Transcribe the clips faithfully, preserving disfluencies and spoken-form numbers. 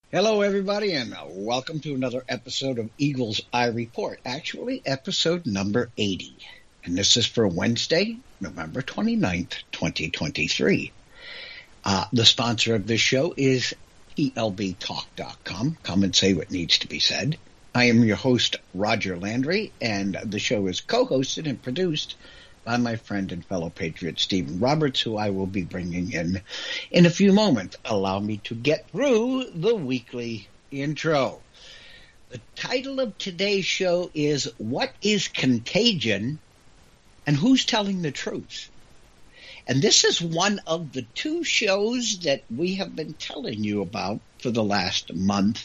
Hello, everybody, and welcome to another episode of Eagle's Eye Report. Actually, episode number eighty. And this is for Wednesday, November twenty-ninth, twenty twenty-three. Uh, the sponsor of this show is T L B talk dot com. Come and say what needs to be said. I am your host, Roger Landry, and the show is co-hosted and produced by my friend and fellow patriot, Stephen Roberts, who I will be bringing in in a few moments. Allow me to get through the weekly intro. The title of today's show is What is Contagion and Who's Telling the Truth? And this is one of the two shows that we have been telling you about for the last month,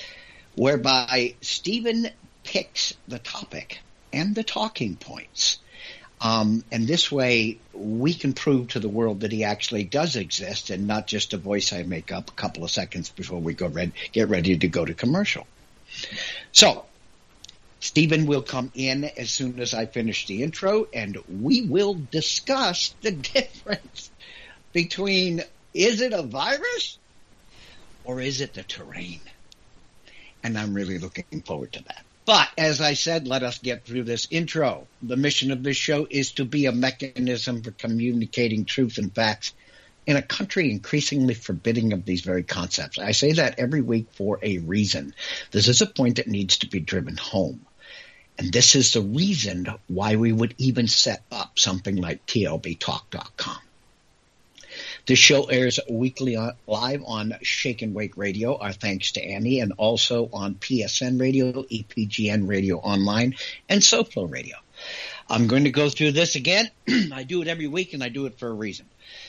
whereby Stephen picks the topic and the talking points. Um, and this way, we can prove to the world that he actually does exist and not just a voice I make up a couple of seconds before we go read, get ready to go to commercial. So, Stephen will come in as soon as I finish the intro, and we will discuss the difference between, is it a virus or is it the terrain? And I'm really looking forward to that. But, as I said, let us get through this intro. The mission of this show is to be a mechanism for communicating truth and facts in a country increasingly forbidding of these very concepts. I say that every week for a reason. This is a point that needs to be driven home. And this is the reason why we would even set up something like T L B talk dot com. This show airs weekly on, live on Shake and Wake Radio, our thanks to Annie, and also on P S N Radio, E P G N Radio Online, and SoFlo Radio. I'm going to go through this again. I do it every week, and I do it for a reason.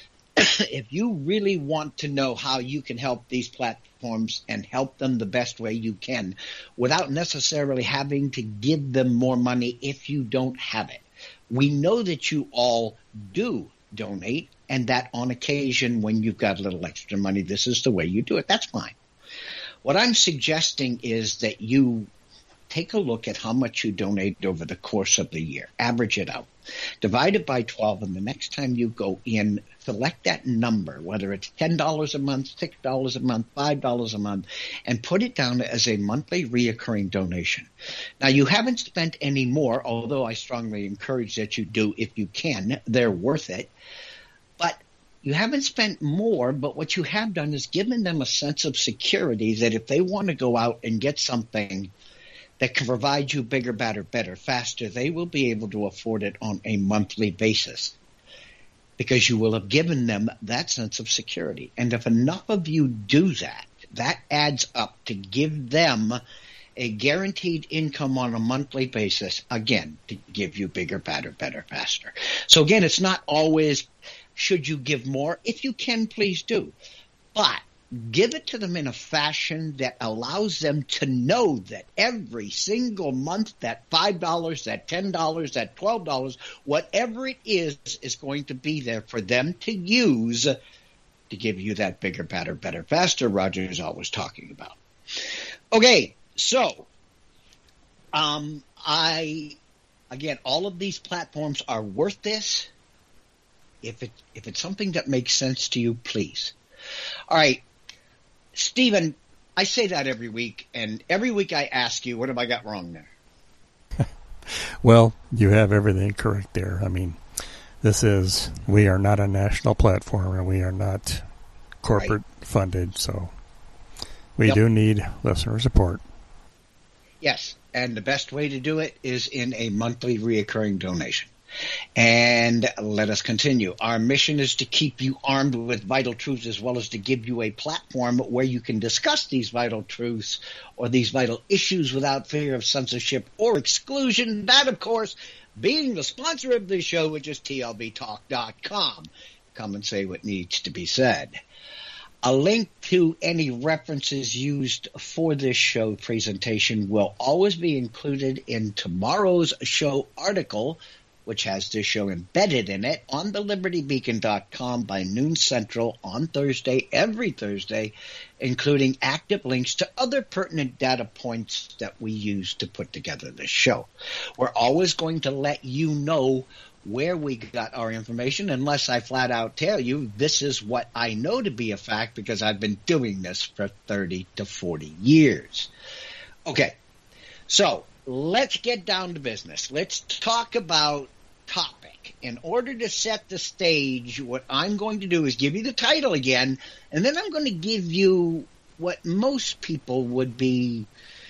If you really want to know how you can help these platforms and help them the best way you can without necessarily having to give them more money if you don't have it, we know that you all do donate, and that on occasion when you've got a little extra money, this is the way you do it. That's fine. What I'm suggesting is that you take a look at how much you donate over the course of the year. Average it out. Divide it by twelve, and the next time you go in, select that number, whether it's ten dollars a month, six dollars a month, five dollars a month, and put it down as a monthly reoccurring donation. Now, you haven't spent any more, although I strongly encourage that you do if you can. They're worth it. But you haven't spent more, but what you have done is given them a sense of security that if they want to go out and get something that can provide you bigger, better, better, faster, they will be able to afford it on a monthly basis because you will have given them that sense of security. And if enough of you do that, that adds up to give them a guaranteed income on a monthly basis, again, to give you bigger, better, better, faster. So again, it's not always should you give more. If you can, please do. But give it to them in a fashion that allows them to know that every single month that five dollars, that ten dollars, that twelve dollars, whatever it is, is going to be there for them to use to give you that bigger, better, better, faster Roger is always talking about. Okay, so um, I, again, all of these platforms are worth this. If it if it's something that makes sense to you, please. All right. Stephen, I say that every week, and every week I ask you, what have I got wrong there? Well, you have everything correct there. I mean, this is, we are not a national platform, and we are not corporate right. funded, so we yep. do need listener support. Yes, and the best way to do it is in a monthly reoccurring donation. And let us continue. Our mission is to keep you armed with vital truths as well as to give you a platform where you can discuss these vital truths or these vital issues without fear of censorship or exclusion. That, of course, being the sponsor of this show, which is T L B talk dot com. Come and say what needs to be said. A link to any references used for this show presentation will always be included in tomorrow's show article which has this show embedded in it, on the liberty beacon dot com by noon Central on Thursday, every Thursday, including active links to other pertinent data points that we use to put together this show. We're always going to let you know where we got our information, unless I flat out tell you this is what I know to be a fact because I've been doing this for thirty to forty years. Okay, so let's get down to business. Let's talk about topic. In order to set the stage, what I'm going to do is give you the title again, and then I'm going to give you what most people would be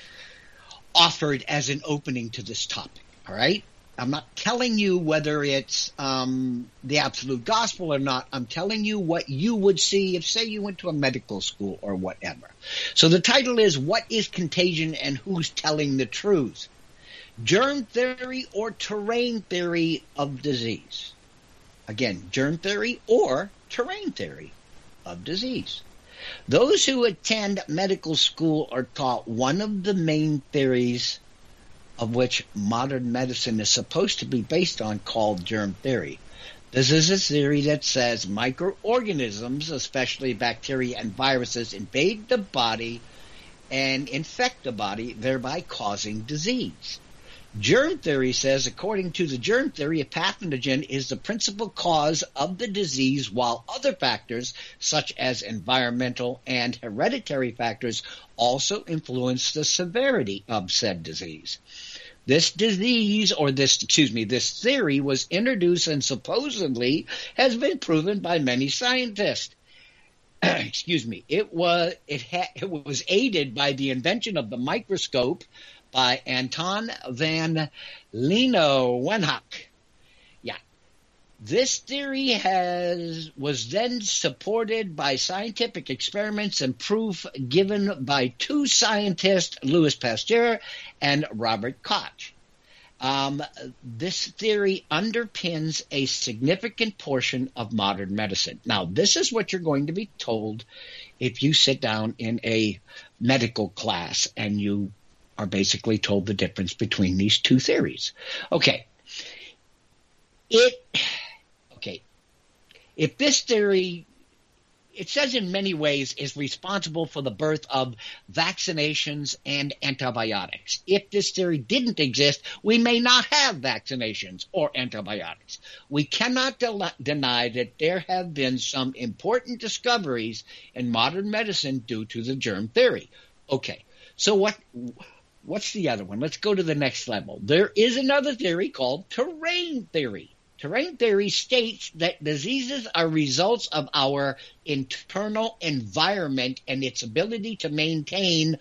offered as an opening to this topic, all right? I'm not telling you whether it's um, the absolute gospel or not. I'm telling you what you would see if, say, you went to a medical school or whatever. So the title is, What is Contagion and Who's Telling the Truth? Germ theory or terrain theory of disease? Again, germ theory or terrain theory of disease. Those who attend medical school are taught one of the main theories of which modern medicine is supposed to be based on, called germ theory. This is a theory that says microorganisms, especially bacteria and viruses, invade the body and infect the body, thereby causing disease. Germ theory says, according to the germ theory, a pathogen is the principal cause of the disease, while other factors, such as environmental and hereditary factors, also influence the severity of said disease. This disease, or this, excuse me, this theory was introduced and supposedly has been proven by many scientists. Excuse me. It was it, ha, it was aided by the invention of the microscope by Anton van Leeuwenhoek. Yeah. This theory has was then supported by scientific experiments and proof given by two scientists, Louis Pasteur and Robert Koch. Um, this theory underpins a significant portion of modern medicine. Now, this is what you're going to be told if you sit down in a medical class and you are basically told the difference between these two theories. Okay. It, okay. If this theory, it says in many ways, is responsible for the birth of vaccinations and antibiotics. If this theory didn't exist, we may not have vaccinations or antibiotics. We cannot de- deny that there have been some important discoveries in modern medicine due to the germ theory. Okay. So what... What's the other one? Let's go to the next level. There is another theory called terrain theory. Terrain theory states that diseases are results of our internal environment and its ability to maintain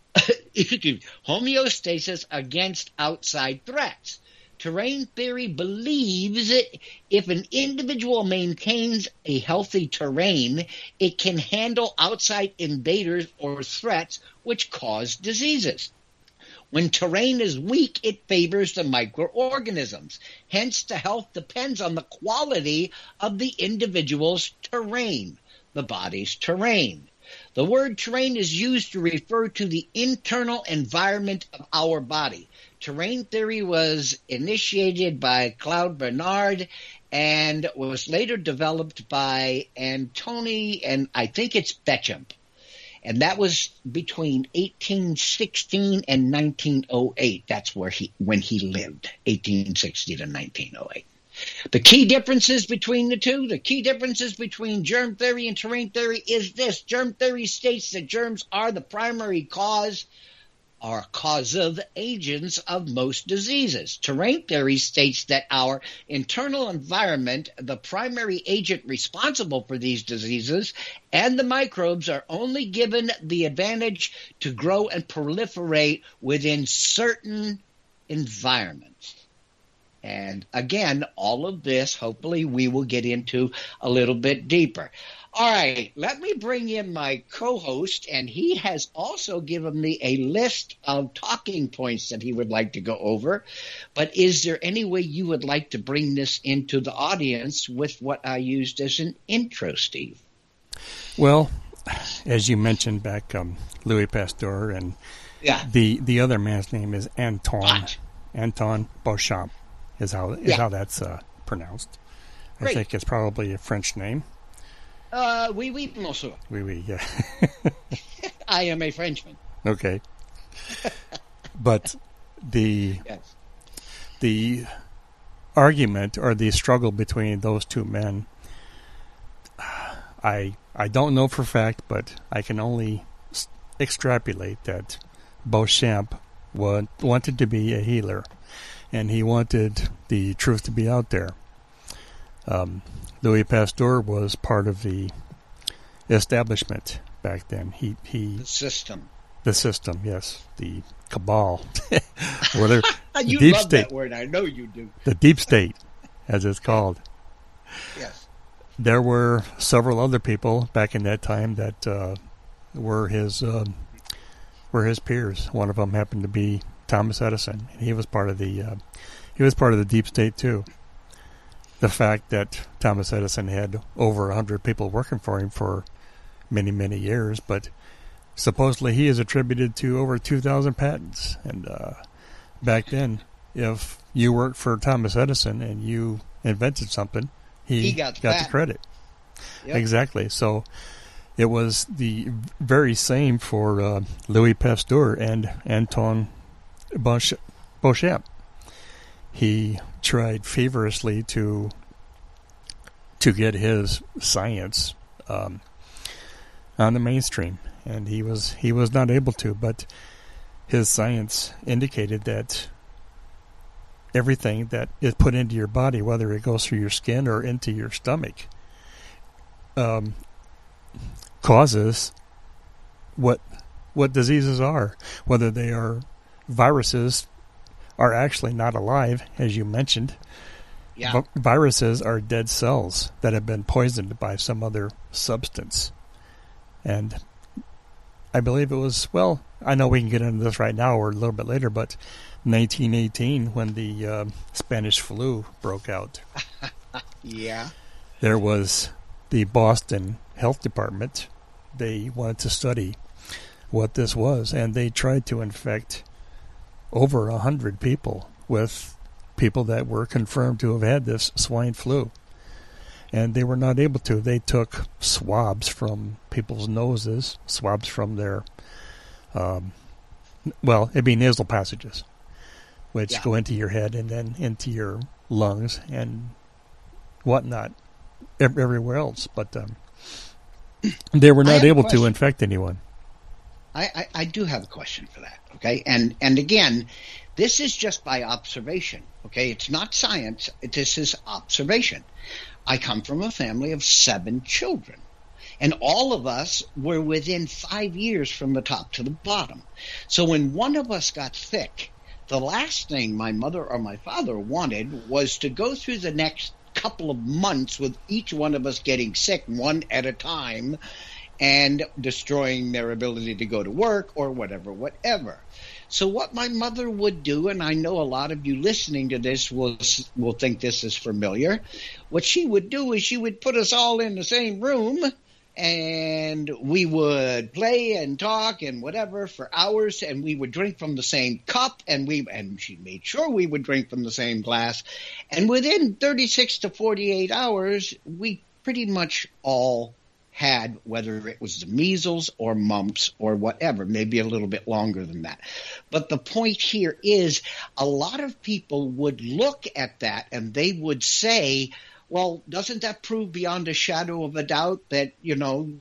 homeostasis against outside threats. Terrain theory believes that if an individual maintains a healthy terrain, it can handle outside invaders or threats which cause diseases. When terrain is weak, it favors the microorganisms. Hence, the health depends on the quality of the individual's terrain, the body's terrain. The word terrain is used to refer to the internal environment of our body. Terrain theory was initiated by Claude Bernard and was later developed by Antony, and I think it's Béchamp. And that was between eighteen sixteen and nineteen oh eight. That's where he when he lived, eighteen sixty to nineteen oh eight. The key differences between the two, the key differences between germ theory and terrain theory is this. Germ theory states that germs are the primary cause or causative agents of most diseases. Terrain theory states that our internal environment, the primary agent responsible for these diseases, and the microbes are only given the advantage to grow and proliferate within certain environments. And again, all of this, hopefully, we will get into a little bit deeper. All right, let me bring in my co-host, and he has also given me a list of talking points that he would like to go over. But is there any way you would like to bring this into the audience with what I used as an intro, Steve? Well, as you mentioned back, um, Louis Pasteur, and yeah. the, the other man's name is Anton, What? Anton Béchamp. is how is Yeah. how that's uh, pronounced. Great. I think it's probably a French name. Uh, oui, oui, monsieur. Oui, oui, yeah. I am a Frenchman. Okay. But the Yes. the argument or the struggle between those two men, I I don't know for a fact, but I can only s- extrapolate that Beauchamp wa- wanted to be a healer, and he wanted the truth to be out there. Um, Louis Pasteur was part of the establishment back then. He he The system. the system, yes, the cabal, whether You deep love state, that word. I know you do. the deep state, as it's called. Yes. There were several other people back in that time that uh, were his um, were his peers. One of them happened to be Thomas Edison, and he was part of the uh, he was part of the deep state too. The fact that Thomas Edison had over a hundred people working for him for many many years, but supposedly he is attributed to over two thousand patents. And uh, back then, if you worked for Thomas Edison and you invented something, he, He got the got the patent. credit. Yep. Exactly. So it was the very same for uh, Louis Pasteur and Antoine Beauch- Beauchamp. He tried feverishly to to get his science um, on the mainstream, and he was he was not able to. But his science indicated that everything that is put into your body, whether it goes through your skin or into your stomach, um, causes what what diseases are. Whether they are viruses, are actually not alive, as you mentioned. Yeah. Vi- viruses are dead cells that have been poisoned by some other substance. And I believe it was, well, I know we can get into this right now or a little bit later, but nineteen eighteen, when the uh, Spanish flu broke out, Yeah. there was the Boston Health Department. They wanted to study what this was, and they tried to infect over a hundred people with people that were confirmed to have had this swine flu. And they were not able to. They took swabs from people's noses, swabs from their, um, well, it'd be nasal passages, which Yeah. go into your head and then into your lungs and whatnot, ev- everywhere else. But um, they were I not have a able to question. infect anyone. I, I, I do have a question for that, okay? And and again, this is just by observation, okay? It's not science. This is observation. I come from a family of seven children, and all of us were within five years from the top to the bottom. So when one of us got sick, the last thing my mother or my father wanted was to go through the next couple of months with each one of us getting sick one at a time and destroying their ability to go to work or whatever, whatever. So what my mother would do, and I know a lot of you listening to this will will think this is familiar, what she would do is she would put us all in the same room, and we would play and talk and whatever for hours, and we would drink from the same cup, and we and she made sure we would drink from the same glass, and within thirty-six to forty-eight hours, we pretty much all had, whether it was the measles or mumps or whatever, maybe a little bit longer than that. But the point here is a lot of people would look at that and they would say, well, doesn't that prove beyond a shadow of a doubt that, you know,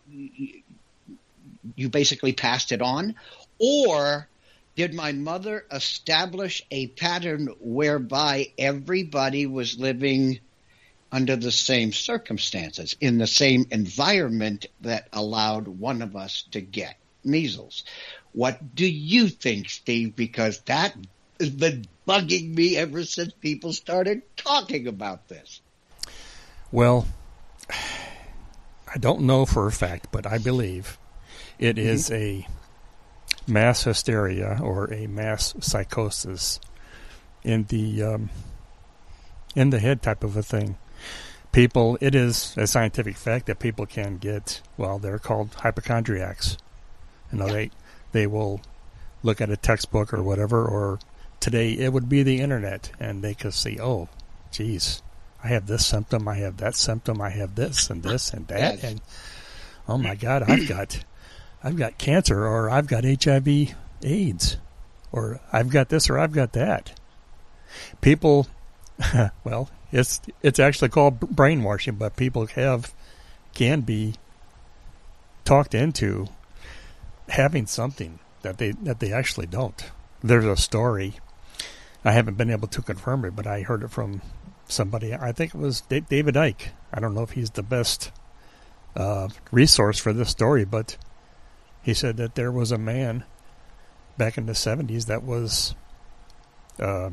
you basically passed it on? Or did my mother establish a pattern whereby everybody was living under the same circumstances, in the same environment that allowed one of us to get measles? What do you think, Steve? Because that has been bugging me ever since people started talking about this. Well, I don't know for a fact, but I believe it mm-hmm. is a mass hysteria or a mass psychosis in the um, in the head type of a thing. People, it is a scientific fact that people can get, well, they're called hypochondriacs. You know, yeah. they they will look at a textbook or whatever, or today it would be the internet, and they could see, oh, geez, I have this symptom, I have that symptom, I have this and this and that, yes. and oh my God, I've got, I've got cancer, or I've got H I V AIDS, or I've got this, or I've got that. People, well, it's it's actually called brainwashing, but people have can be talked into having something that they that they actually don't. There's a story. I haven't been able to confirm it, but I heard it from somebody. I think it was David Icke. I don't know if he's the best uh, resource for this story, but he said that there was a man back in the seventies that was uh,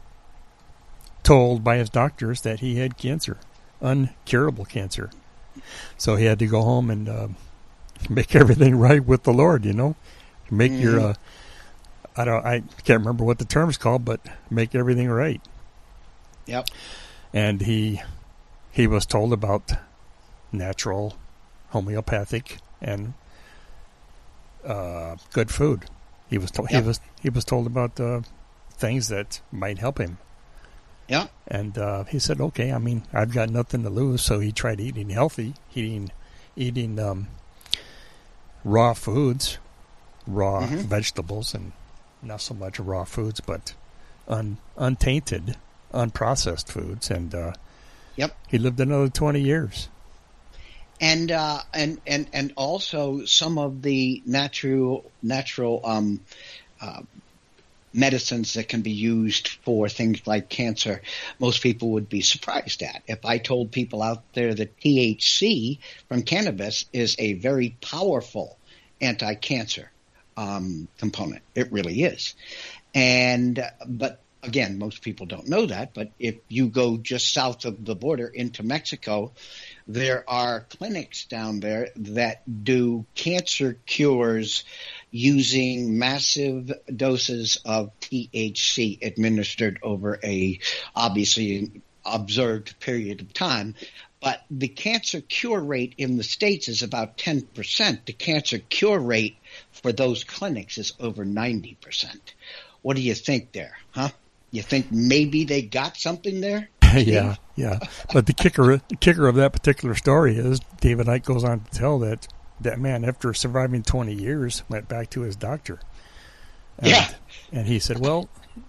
told by his doctors that he had cancer, uncurable cancer. So he had to go home and uh, make everything right with the Lord, you know, make mm-hmm. your. Uh, I don't. I can't remember what the term's called, but make everything right. Yep. And he he was told about natural, homeopathic, and uh, good food. He was told yep. he was he was told about uh, things that might help him. Yeah. And uh, he said, "Okay, I mean, I've got nothing to lose." So he tried eating healthy, eating eating um, raw foods, raw mm-hmm. vegetables, and not so much raw foods, but un, untainted, unprocessed foods. And uh, yep, he lived another twenty years. And uh, and and and also some of the natural natural um, uh, medicines that can be used for things like cancer, most people would be surprised at. If I told people out there that T H C from cannabis is a very powerful anti-cancer um, component, it really is. And but again, most people don't know that. But if you go just south of the border into Mexico, there are clinics down there that do cancer cures using massive doses of T H C administered over a obviously observed period of time. But the cancer cure rate in the States is about ten percent. The cancer cure rate for those clinics is over ninety percent. What do you think there, huh? You think maybe they got something there? yeah, yeah. But the kicker, the kicker of that particular story is David Icke goes on to tell that that man, after surviving twenty years, went back to his doctor. And, yeah. And he said, well,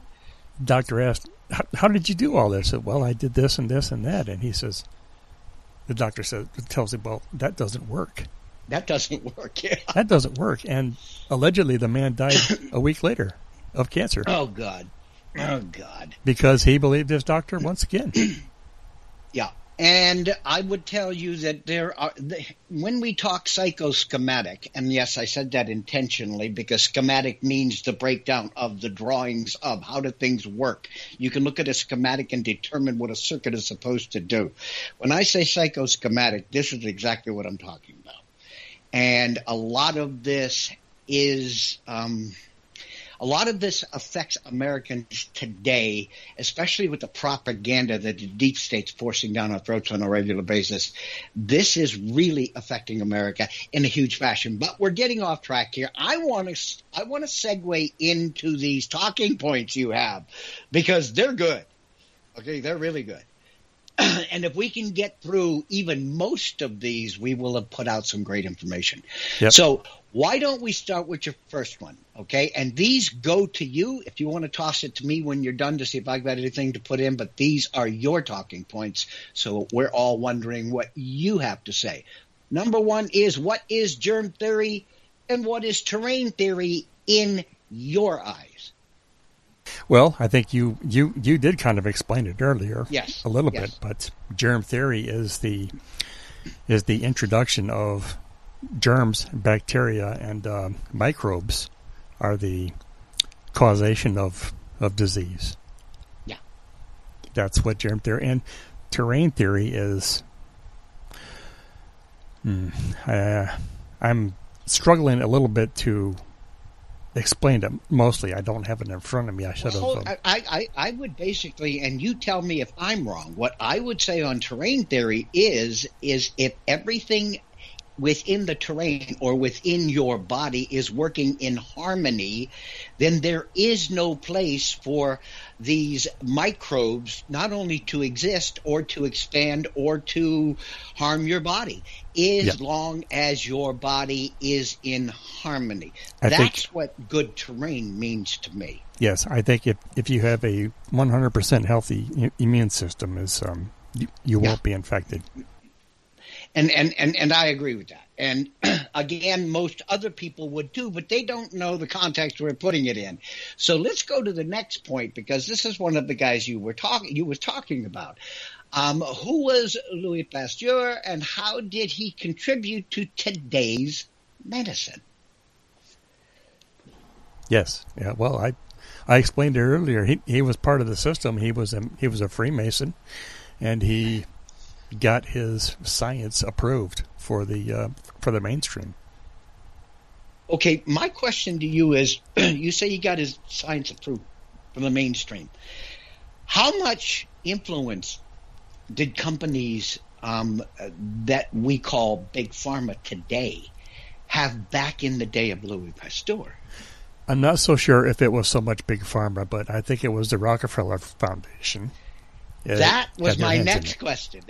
doctor asked, how did you do all this? I said, well, I did this and this and that. And he says, the doctor says, tells him, well, that doesn't work. That doesn't work, yeah. That doesn't work. And allegedly the man died a week later of cancer. Oh, God. Oh, God. Because he believed his doctor once again. Yeah. And I would tell you that there are, when we talk psychoschematic, and yes, I said that intentionally because schematic means the breakdown of the drawings of how do things work. You can look at a schematic and determine what a circuit is supposed to do. When I say psychoschematic, this is exactly what I'm talking about. And a lot of this is um, – A lot of this affects Americans today, especially with the propaganda that the deep state's forcing down our throats on a regular basis. This is really affecting America in a huge fashion. But we're getting off track here. I want to I want to segue into these talking points you have because they're good. Okay, they're really good. And if we can get through even most of these, we will have put out some great information. Yep. So why don't we start with your first one, okay? And these go to you if you want to toss it to me when you're done to see if I've got anything to put in, but these are your talking points, so we're all wondering what you have to say. Number one is, what is germ theory and what is terrain theory in your eyes? Well, I think you, you, you did kind of explain it earlier, yes, a little yes. bit, but germ theory is the is the introduction of germs, bacteria, and uh, microbes are the causation of of disease. Yeah, that's what germ theory and terrain theory is. Hmm, uh, I'm struggling a little bit to explain it. Mostly, I don't have it in front of me. I should well, have. Um, I, I, I would basically, and you tell me if I'm wrong. What I would say on terrain theory is, is if everything within the terrain or within your body is working in harmony, then there is no place for these microbes not only to exist or to expand or to harm your body, as yeah. long as your body is in harmony. I That's think, what good terrain means to me. Yes, I think if, if you have a one hundred percent healthy immune system, is um, you, you won't yeah. be infected. And, and, and, and I agree with that. And again, most other people would too, but they don't know the context we're putting it in. So let's go to the next point, because this is one of the guys you were talking you was talking about. Um, who was Louis Pasteur, and how did he contribute to today's medicine? Yes. Yeah. Well, I I explained it earlier. He he was part of the system. He was a he was a Freemason, and he got his science approved for the uh, for the mainstream. Okay, my question to you is: you say he got his science approved for the mainstream. How much influence did companies um, that we call big pharma today have back in the day of Louis Pasteur? I'm not so sure if it was so much big pharma, but I think it was the Rockefeller Foundation. It that was my next question.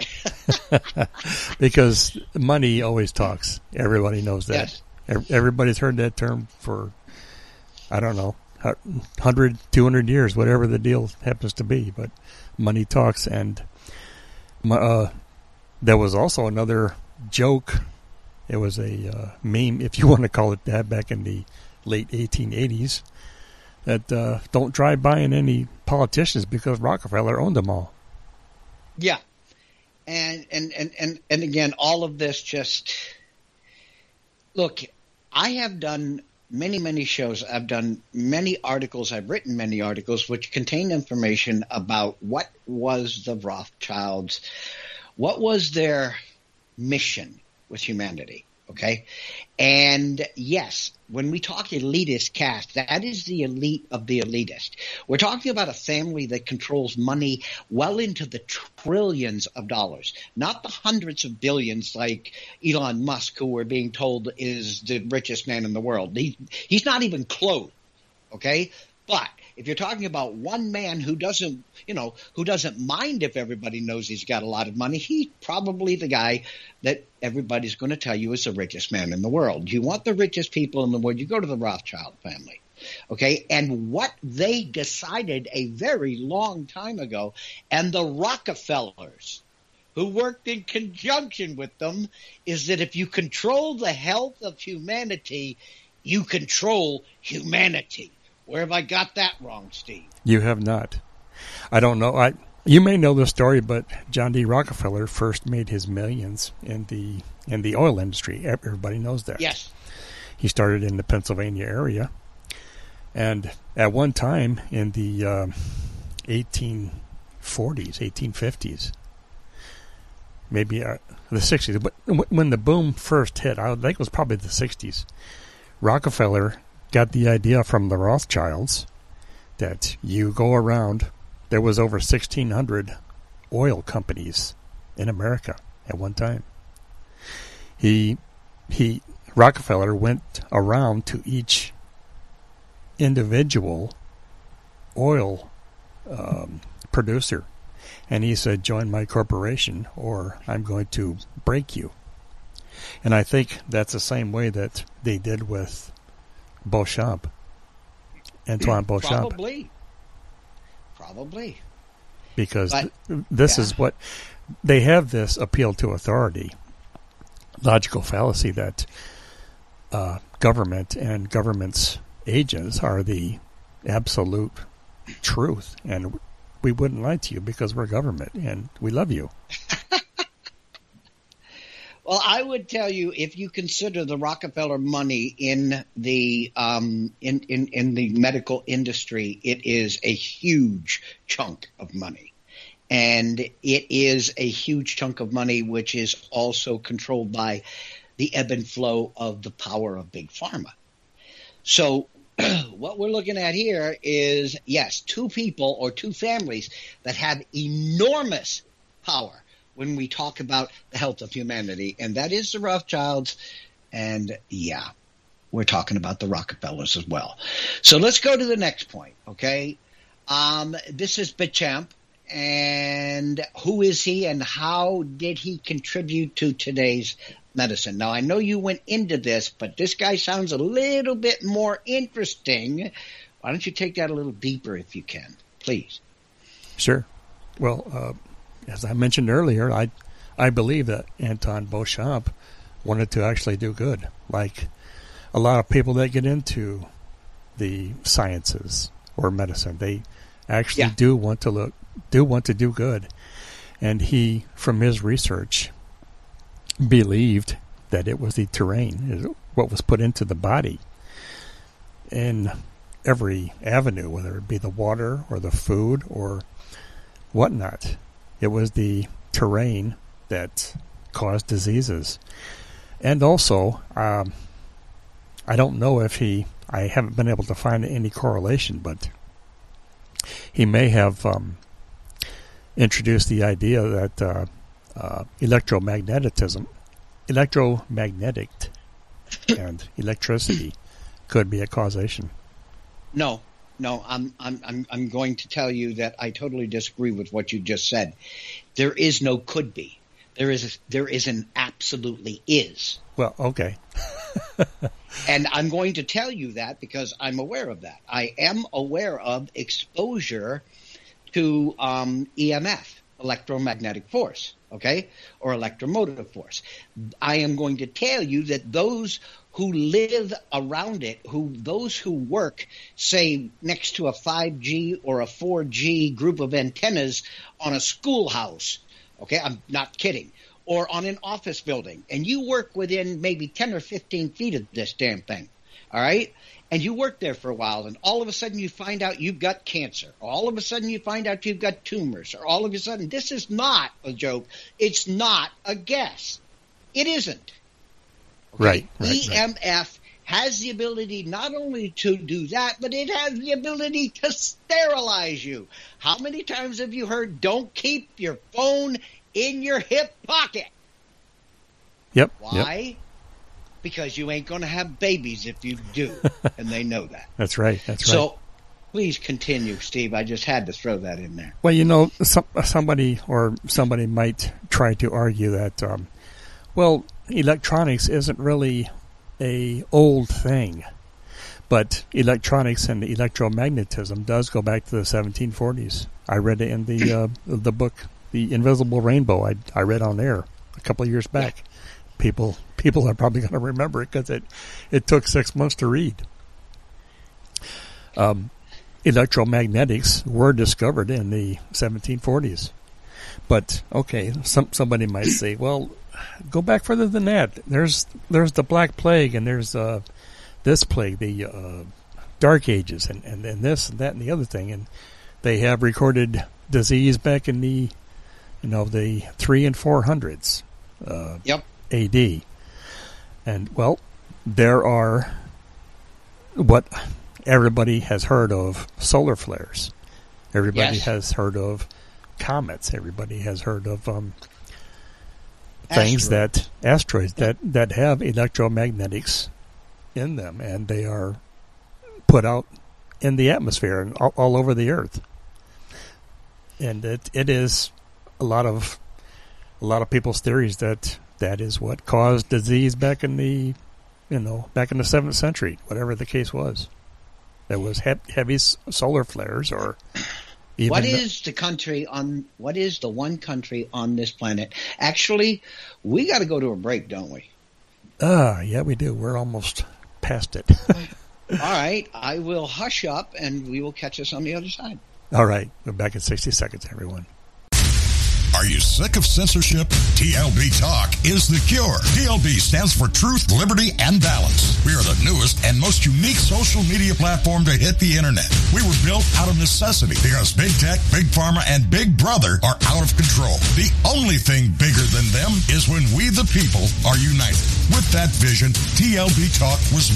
Because money always talks. Everybody knows that. Yes. Everybody's heard that term for, I don't know, one hundred, two hundred years, whatever the deal happens to be. But money talks. And uh, there was also another joke. It was a uh, meme, if you want to call it that, back in the late eighteen eighties, that uh, don't try buying any politicians because Rockefeller owned them all. Yeah. And, and, and, and, and again, all of this just, look, I have done many, many shows. I've done many articles. I've written many articles which contain information about what was the Rothschilds, what was their mission with humanity. Okay. And yes, when we talk elitist caste, that is the elite of the elitist. We're talking about a family that controls money well into the trillions of dollars, not the hundreds of billions like Elon Musk, who we're being told is the richest man in the world. He, he's not even close. Okay. But if you're talking about one man who doesn't, you know, who doesn't mind if everybody knows he's got a lot of money, he's probably the guy that everybody's going to tell you is the richest man in the world. You want the richest people in the world, you go to the Rothschild family. Okay. And what they decided a very long time ago, and the Rockefellers who worked in conjunction with them, is that if you control the health of humanity, you control humanity. Where have I got that wrong, Steve? You have not. I don't know. I you may know the story, but John D. Rockefeller first made his millions in the in the oil industry. Everybody knows that. Yes. He started in the Pennsylvania area, and at one time in the uh, eighteen forties, eighteen fifties, maybe uh, the sixties, but when the boom first hit, I think it was probably the sixties, Rockefeller got the idea from the Rothschilds that you go around. There was over sixteen hundred oil companies in America at one time. He he Rockefeller went around to each individual oil um, producer, and he said, "Join my corporation, or I'm going to break you." And I think that's the same way that they did with Beauchamp, Antoine Beauchamp. Probably. Probably. Because but, th- this yeah. is what they have, this appeal to authority, logical fallacy that uh, government and government's agents are the absolute truth. And we wouldn't lie to you because we're government and we love you. Well, I would tell you, if you consider the Rockefeller money in the um, in, in, in the medical industry, it is a huge chunk of money. And it is a huge chunk of money which is also controlled by the ebb and flow of the power of Big Pharma. So what we're looking at here is, yes, two people or two families that have enormous power when we talk about the health of humanity, and that is the Rothschilds. And yeah, we're talking about the Rockefellers as well. So let's go to the next point, okay? Um, this is Bechamp, and who is he and how did he contribute to today's medicine? Now, I know you went into this, but this guy sounds a little bit more interesting. Why don't you take that a little deeper if you can, please? Sure. Well, uh, as I mentioned earlier, I I believe that Anton Beauchamp wanted to actually do good. Like a lot of people that get into the sciences or medicine, they actually yeah. do want to look, do want to do good. And he, from his research, believed that it was the terrain, what was put into the body in every avenue, whether it be the water or the food or whatnot. It was the terrain that caused diseases. And also, um, I don't know if he, I haven't been able to find any correlation, but he may have um, introduced the idea that uh, uh, electromagnetism, electromagnetic and electricity could be a causation. No, no, I'm I'm I'm I'm going to tell you that I totally disagree with what you just said. There is no could be. There is there is an absolutely is. Well, okay. And I'm going to tell you that because I'm aware of that. I am aware of exposure to um, E M F, electromagnetic force, okay, or electromotive force. I am going to tell you that those who live around it, who those who work, say, next to a five G or a four G group of antennas on a schoolhouse, okay, I'm not kidding, or on an office building, and you work within maybe ten or fifteen feet of this damn thing, all right? And you work there for a while, and all of a sudden you find out you've got cancer. All of a sudden you find out you've got tumors. Or all of a sudden, this is not a joke. It's not a guess. It isn't. Okay? Right, right. E M F right. has the ability not only to do that, but it has the ability to sterilize you. How many times have you heard, don't keep your phone in your hip pocket? Yep. Why? Yep. Because you ain't going to have babies if you do, and they know that. That's right. That's so, right. So, please continue, Steve. I just had to throw that in there. Well, you know, some, somebody or somebody might try to argue that, um, well, electronics isn't really a old thing, but electronics and electromagnetism does go back to the seventeen forties. I read it in the uh, the book, The Invisible Rainbow. I I read on there a couple of years back. Yeah. People people are probably going to remember it because it, it took six months to read. Um, electromagnetics were discovered in the seventeen forties. But, okay, some somebody might say, well, go back further than that. There's there's the Black Plague, and there's uh, this plague, the uh, Dark Ages, and, and, and this and that and the other thing. And they have recorded disease back in the, you know, the three and four hundreds. Uh, yep. A D. And, well, there are what everybody has heard of solar flares. Everybody yes. has heard of comets. Everybody has heard of um, things that, asteroids, that, that have electromagnetics in them, and they are put out in the atmosphere and all, all over the earth. And it it is a lot of a lot of people's theories that that is what caused disease back in the, you know, back in the seventh century, whatever the case was. There was he- heavy solar flares, or even what is the country on? What is the one country on this planet? Actually, we got to go to a break, don't we? Ah, uh, yeah, we do. We're almost past it. All right, I will hush up, and we will catch us on the other side. All right, we're back in sixty seconds, everyone. Are you sick of censorship? T L B Talk is the cure. T L B stands for Truth, Liberty, and Balance. We are the newest and most unique social media platform to hit the internet. We were built out of necessity because Big Tech, Big Pharma, and Big Brother are out of control. The only thing bigger than them is when we the people are united. With that vision, T L B Talk was born.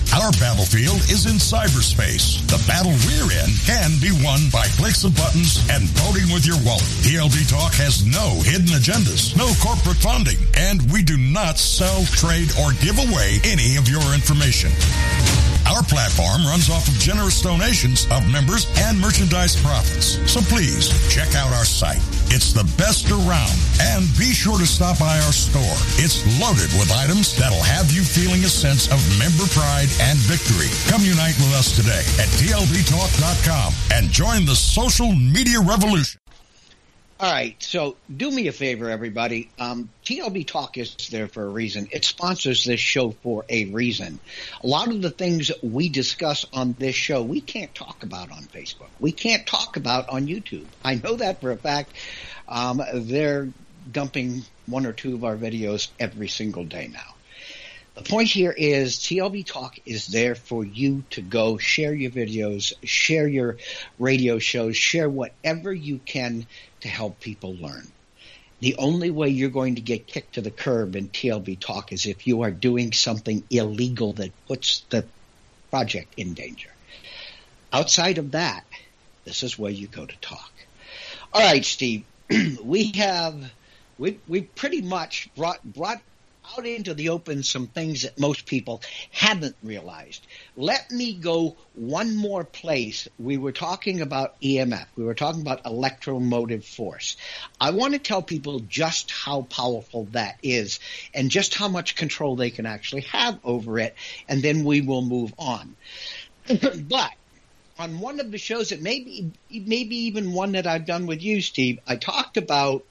Our battlefield is in cyberspace. The battle we're in can be won by clicks of buttons and voting with your wallet. T L B Talk has no hidden agendas, no corporate funding, and we do not sell, trade, or give away any of your information. Our platform runs off of generous donations of members and merchandise profits. So please, check out our site. It's the best around. And be sure to stop by our store. It's loaded with items that'll have you feeling a sense of member pride and victory. Come unite with us today at T L B talk dot com and join the social media revolution. All right, so do me a favor, everybody. Um, T L B Talk is there for a reason. It sponsors this show for a reason. A lot of the things we discuss on this show, we can't talk about on Facebook. We can't talk about on YouTube. I know that for a fact. Um, they're dumping one or two of our videos every single day now. The point here is T L B Talk is there for you to go share your videos, share your radio shows, share whatever you can to help people learn. The only way you're going to get kicked to the curb in T L B Talk is if you are doing something illegal that puts the project in danger. Outside of that, this is where you go to talk. All right, Steve, we have we we pretty much brought brought out into the open some things that most people haven't realized. Let me go one more place. We were talking about E M F. We were talking about electromotive force. I want to tell people just how powerful that is and just how much control they can actually have over it, and then we will move on. But on one of the shows that maybe maybe even one that I've done with you, Steve, I talked about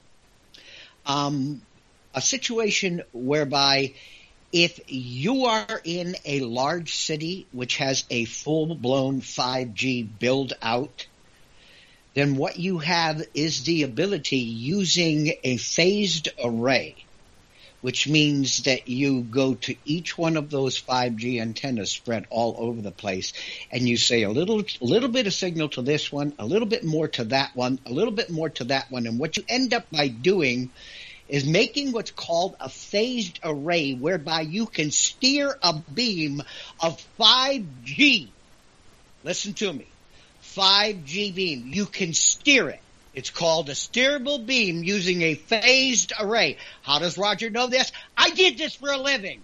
um a situation whereby if you are in a large city which has a full-blown five G build-out, then what you have is the ability using a phased array, which means that you go to each one of those five G antennas spread all over the place, and you say a little, a little bit of signal to this one, a little bit more to that one, a little bit more to that one, and what you end up by doing is making what's called a phased array, whereby you can steer a beam of five G. Listen to me. five G beam. You can steer it. It's called a steerable beam using a phased array. How does Roger know this? I did this for a living.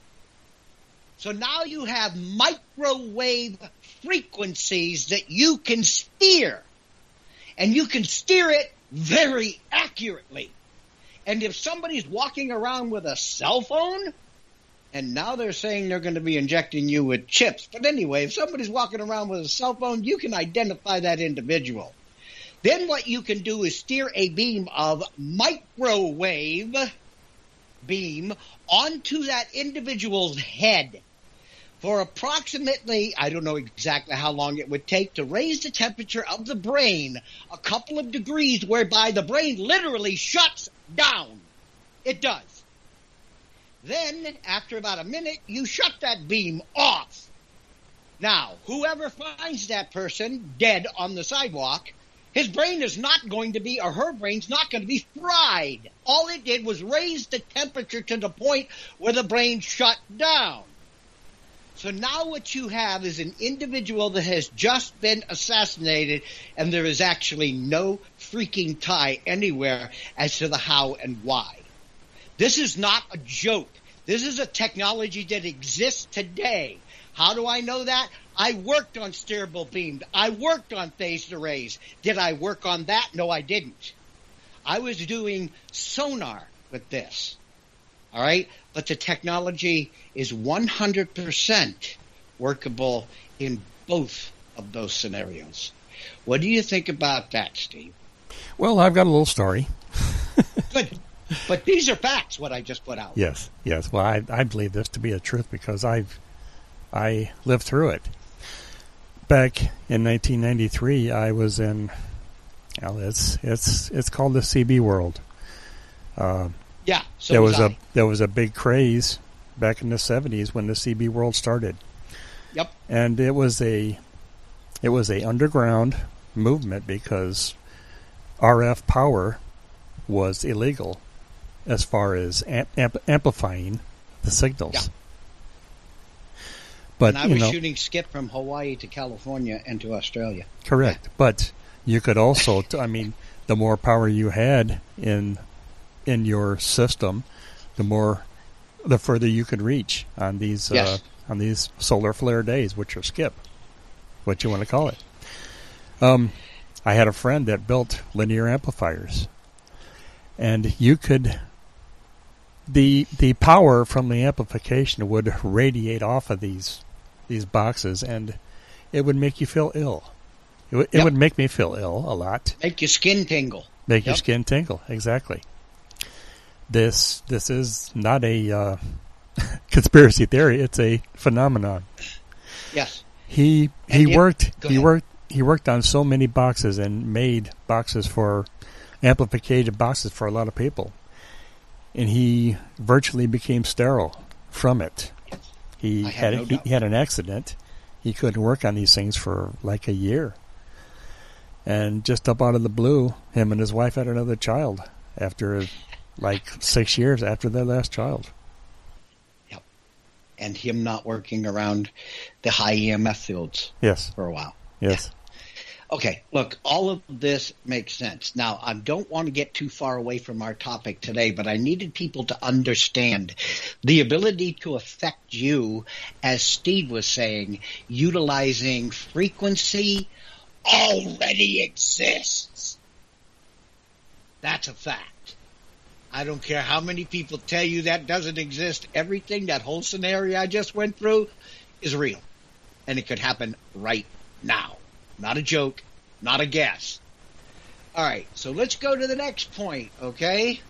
So now you have microwave frequencies that you can steer. And you can steer it very accurately. And if somebody's walking around with a cell phone, and now they're saying they're going to be injecting you with chips. But anyway, if somebody's walking around with a cell phone, you can identify that individual. Then what you can do is steer a beam of microwave beam onto that individual's head for approximately, I don't know exactly how long it would take, to raise the temperature of the brain a couple of degrees, whereby the brain literally shuts down. It does. Then, after about a minute, you shut that beam off. Now, whoever finds that person dead on the sidewalk, his brain is not going to be, or her brain's not going to be fried. All it did was raise the temperature to the point where the brain shut down. So now what you have is an individual that has just been assassinated, and there is actually no freaking tie anywhere as to the how and why. This is not a joke. This is a technology that exists today. How do I know that? I worked on steerable beamed. I worked on phased arrays. Did I work on that? No, I didn't. I was doing sonar with this. All right? But the technology is one hundred percent workable in both of those scenarios. What do you think about that, Steve? Well, I've got a little story. Good. But these are facts, what I just put out. Yes, yes. Well, I, I believe this to be a truth because I've I lived through it. Back in nineteen ninety-three, I was in, well, it's it's it's called the C B World. Uh, yeah, so there was, was I. a there was a big craze back in the seventies when the C B World started. Yep. And it was a it was a underground movement because R F power was illegal as far as amp- amp- amplifying the signals. Yeah. But and I you was know, shooting skip from Hawaii to California and to Australia. Correct. Yeah. But you could also, I mean, the more power you had in in your system, the more, the further you could reach on these yes. uh, on these solar flare days, which are skip, what you want to call it. Um, I had a friend that built linear amplifiers, and you could, the the power from the amplification would radiate off of these these boxes, and it would make you feel ill. It, w- yep. it would make me feel ill a lot. Make your skin tingle. Make yep. your skin tingle, exactly. This this is not a uh, conspiracy theory; it's a phenomenon. Yes. He and he you, worked he ahead. worked he worked on so many boxes and made boxes for amplification boxes for a lot of people, and he virtually became sterile from it. Yes. He I had have no he, doubt. he had an accident. He couldn't work on these things for like a year, and just up out of the blue, him and his wife had another child after like six years after their last child. Yep. And him not working around the high E M F fields. Yes. For a while. Yes. Yeah. Okay, look, all of this makes sense. Now, I don't want to get too far away from our topic today, but I needed people to understand the ability to affect you, as Steve was saying, utilizing frequency already exists. That's a fact. I don't care how many people tell you that doesn't exist. Everything, that whole scenario I just went through, is real. And it could happen right now. Not a joke, not a guess. All right, so let's go to the next point, okay?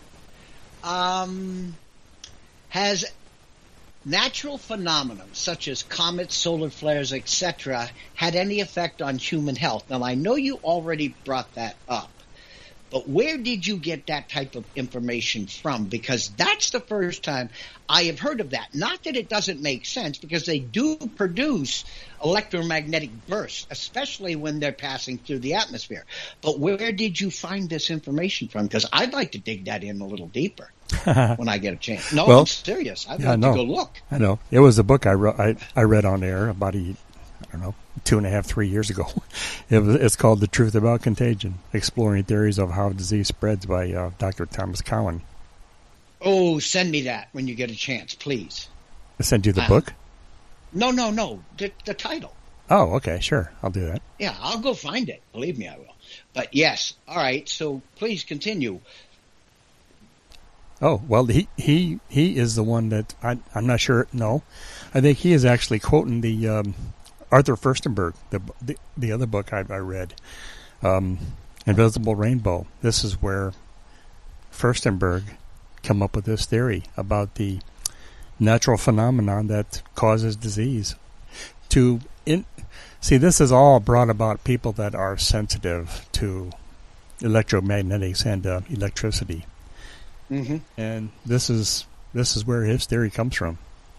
Um, has natural phenomena such as comets, solar flares, et cetera had any effect on human health? Now, I know you already brought that up. But where did you get that type of information from? Because that's the first time I have heard of that. Not that it doesn't make sense, because they do produce electromagnetic bursts, especially when they're passing through the atmosphere. But where did you find this information from? Because I'd like to dig that in a little deeper when I get a chance. No, well, I'm serious. I'd yeah, like no, to go look. I know. It was a book I, wrote, I, I read on air about a I don't know, two and a half, three years ago. It was, it's called The Truth About Contagion, Exploring Theories of How Disease Spreads by uh, Doctor Thomas Cowan. Oh, send me that when you get a chance, please. I sent you the Uh, book? No, no, no, the, the title. Oh, okay, sure. I'll do that. Yeah, I'll go find it. Believe me, I will. But yes, all right, so please continue. Oh, well, he he, he is the one that, I, I'm not sure, no. I think he is actually quoting the um, Arthur Furstenberg, the, the the other book I, I read, um, Invisible Rainbow. This is where Furstenberg come up with this theory about the natural phenomenon that causes disease. To in, see, this is all brought about people that are sensitive to electromagnetics and uh, electricity, Mm-hmm. and this is this is where his theory comes from.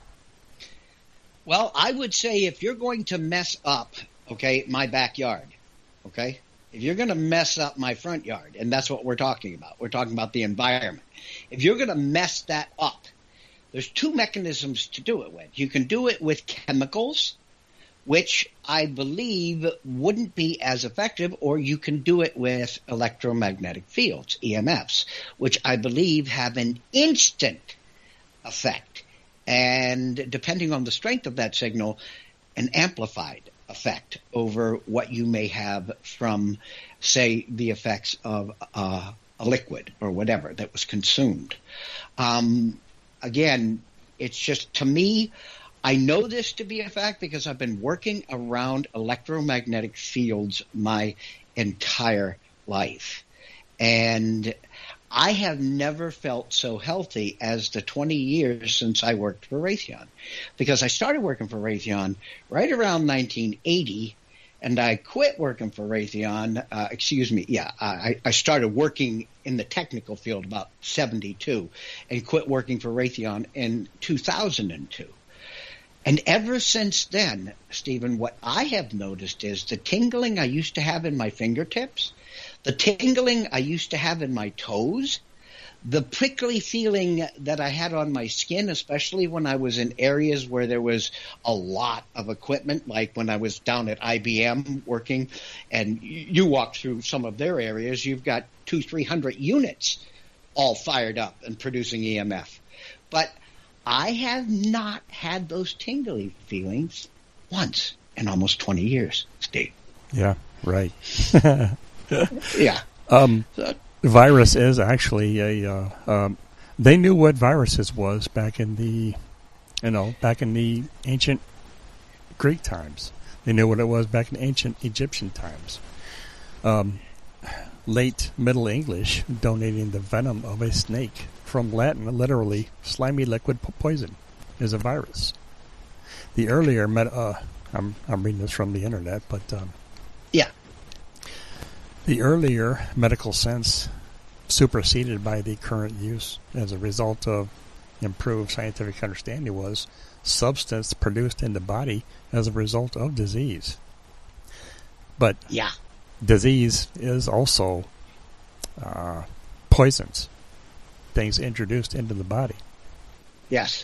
Well, I would say if you're going to mess up, okay, my backyard, okay, if you're going to mess up my front yard, and that's what we're talking about, we're talking about the environment. If you're going to mess that up, there's two mechanisms to do it with. You can do it with chemicals, which I believe wouldn't be as effective, or you can do it with electromagnetic fields, E M Fs, which I believe have an instant effect. And depending on the strength of that signal, an amplified effect over what you may have from, say, the effects of uh, a liquid or whatever that was consumed. Um, again, it's just, to me, I know this to be a fact because I've been working around electromagnetic fields my entire life. And I have never felt so healthy as the twenty years since I worked for Raytheon, because I started working for Raytheon right around nineteen eighty, and I quit working for Raytheon. Uh, excuse me, yeah, I, I started working in the technical field about seventy-two, and quit working for Raytheon in two thousand two. And ever since then, Stephen, what I have noticed is the tingling I used to have in my fingertips, the tingling I used to have in my toes, the prickly feeling that I had on my skin, especially when I was in areas where there was a lot of equipment, like when I was down at I B M working, and you walk through some of their areas, you've got two, three hundred units all fired up and producing E M F. But I have not had those tingly feelings once in almost twenty years, Steve. Yeah, right. Yeah. Um, so, virus is actually a. Uh, um, they knew what viruses was back in the, you know, back in the ancient Greek times. They knew what it was back in ancient Egyptian times. Um, late Middle English donating the venom of a snake from Latin, literally slimy liquid po- poison, is a virus. The earlier med- uh, I'm I'm reading this from the internet, but um, yeah. The earlier medical sense superseded by the current use as a result of improved scientific understanding was substance produced in the body as a result of disease. But yeah. disease is also uh, poisons, things introduced into the body. Yes.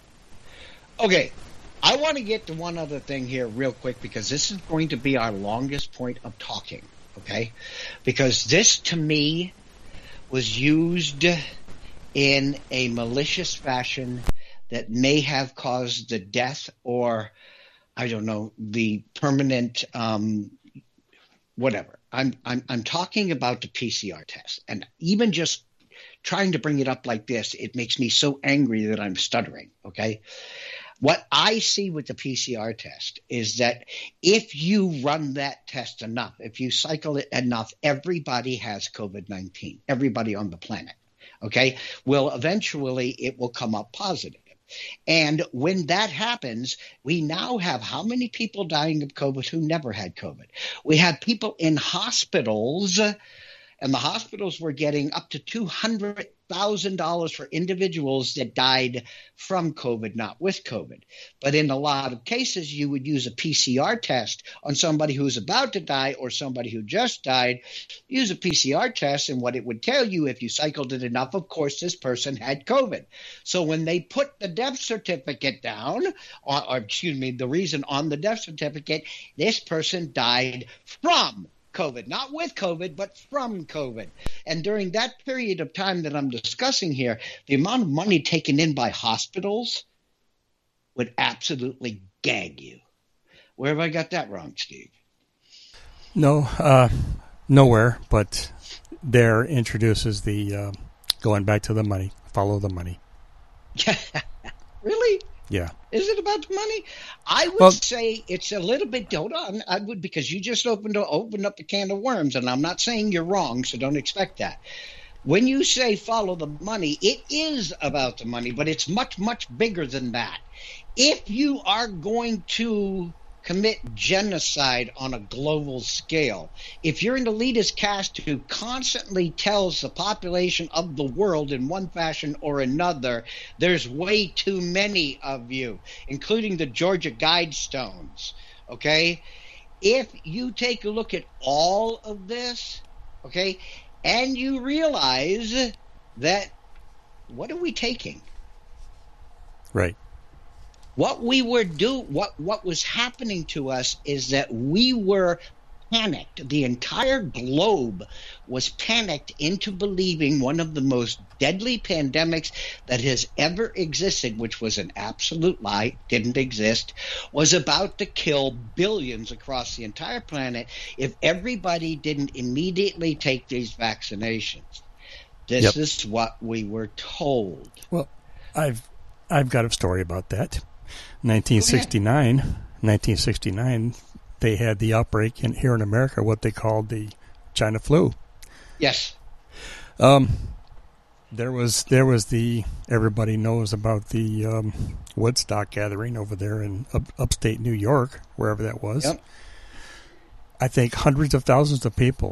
Okay. I want to get to one other thing here real quick, because this is going to be our longest point of talking. Okay, because this to me was used in a malicious fashion that may have caused the death or, I don't know, the permanent um, whatever. I'm I'm I'm talking about the P C R test, and even just trying to bring it up like this, it makes me so angry that I'm stuttering. Okay. What I see with the P C R test is that if you run that test enough, if you cycle it enough, everybody has COVID nineteen, everybody on the planet, okay? Well, eventually it will come up positive. And when that happens, we now have how many people dying of COVID who never had COVID? We have people in hospitals, and the hospitals were getting up to two hundred thousand dollars for individuals that died from COVID, not with COVID. But in a lot of cases, you would use a P C R test on somebody who's about to die or somebody who just died. Use a P C R test, and what it would tell you, if you cycled it enough, of course, this person had COVID. So when they put the death certificate down, or, or excuse me, the reason on the death certificate, this person died from COVID, not with COVID, but from COVID. And during that period of time that I'm discussing here, the amount of money taken in by hospitals would absolutely gag you. Where have I got that wrong, Steve? No, uh, nowhere, but there introduces the, uh, going back to the money, follow the money. Really? Yeah. Is it about the money? I would well, say it's a little bit. Hold on, I would, because you just opened opened up a can of worms, and I'm not saying you're wrong, so don't expect that. When you say follow the money, it is about the money, but it's much, much bigger than that. If you are going to commit genocide on a global scale, if you're an elitist caste who constantly tells the population of the world in one fashion or another, there's way too many of you, including the Georgia Guidestones, okay? If you take a look at all of this, okay, and you realize that, what are we taking? Right. What we were do what what was happening to us is that we were panicked. The entire globe was panicked into believing one of the most deadly pandemics that has ever existed, which was an absolute lie, didn't exist, was about to kill billions across the entire planet if everybody didn't immediately take these vaccinations. This Yep. is what we were told. Well, I've I've got a story about that. nineteen sixty-nine, nineteen sixty-nine, they had the outbreak in, here in America, what they called the China flu. Yes. Um, there was there was the everybody knows about the um, Woodstock gathering over there in up, upstate New York, wherever that was. Yep. I think hundreds of thousands of people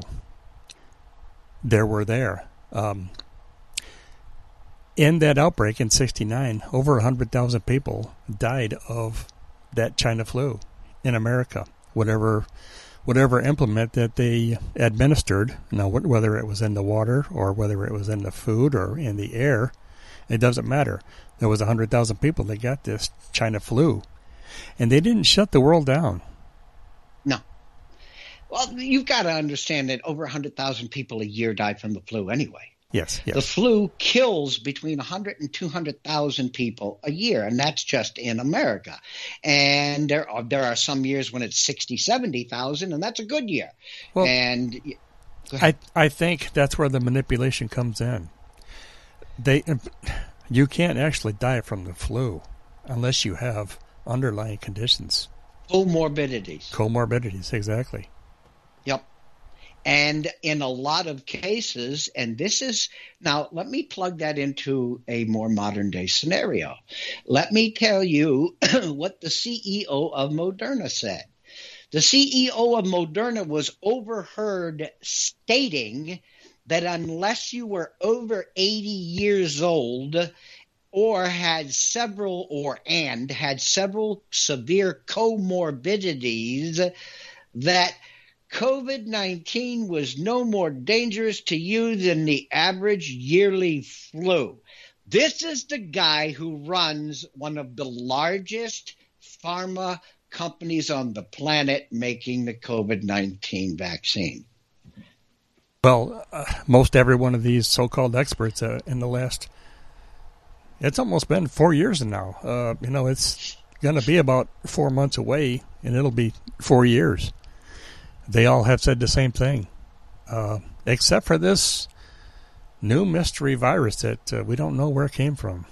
there were there. Um, in that outbreak in sixty-nine, over one hundred thousand people died of that China flu in America, whatever whatever implement that they administered, now whether it was in the water or whether it was in the food or in the air, it doesn't matter. There was one hundred thousand people that got this China flu, and they didn't shut the world down. No. Well, you've got to understand that over one hundred thousand people a year died from the flu anyway. Yes, yes. The flu kills between one hundred and two hundred thousand people a year, and that's just in America. And there are, there are some years when it's sixty, seventy thousand, and that's a good year. Well, and I I think that's where the manipulation comes in. They you can't actually die from the flu unless you have underlying conditions. Comorbidities. Comorbidities, exactly. Yep. And in a lot of cases, and this is, now let me plug that into a more modern day scenario. Let me tell you what the C E O of Moderna said. The C E O of Moderna was overheard stating that unless you were over eighty years old or had several or and had several severe comorbidities, that COVID nineteen was no more dangerous to you than the average yearly flu. This is the guy who runs one of the largest pharma companies on the planet making the COVID nineteen vaccine. Well, uh, most every one of these so-called experts uh, in the last, it's almost been four years now. Uh, you know, it's going to be about four months away, and it'll be four years. They all have said the same thing, uh, except for this new mystery virus that uh, we don't know where it came from.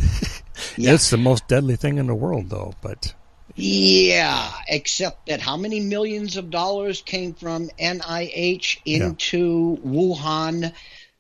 Yeah. It's the most deadly thing in the world, though. But yeah, except that how many millions of dollars came from N I H into yeah. Wuhan